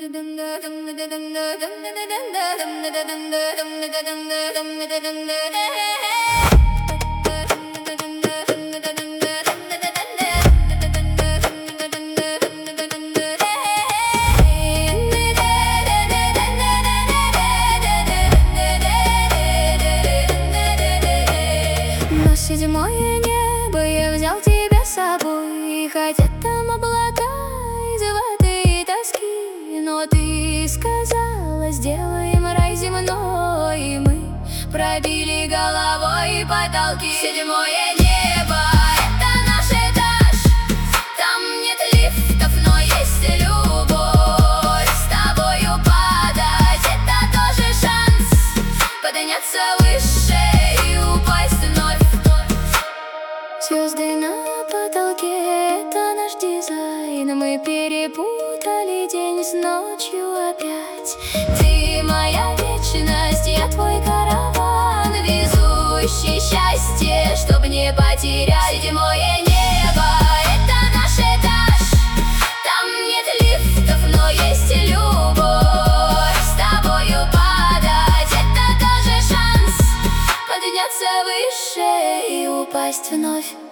На седьмое небо я взял тебя с собой, хотя там облака из воды и тоски. Но ты сказала, сделаем рай земной, и мы пробили головой потолки. Седьмое небо — это наш этаж, там нет лифтов, но есть любовь. С тобою падать — это тоже шанс подняться выше и упасть вновь. Звезды на потолке — это наш дизайн. Мы перепутали день с ночью опять. Ты моя вечность, я твой караван, везущий счастье, чтоб не потерять. Седьмое небо — это наш этаж, там нет лифтов, но есть любовь. С тобою падать — это тоже шанс подняться выше и упасть вновь.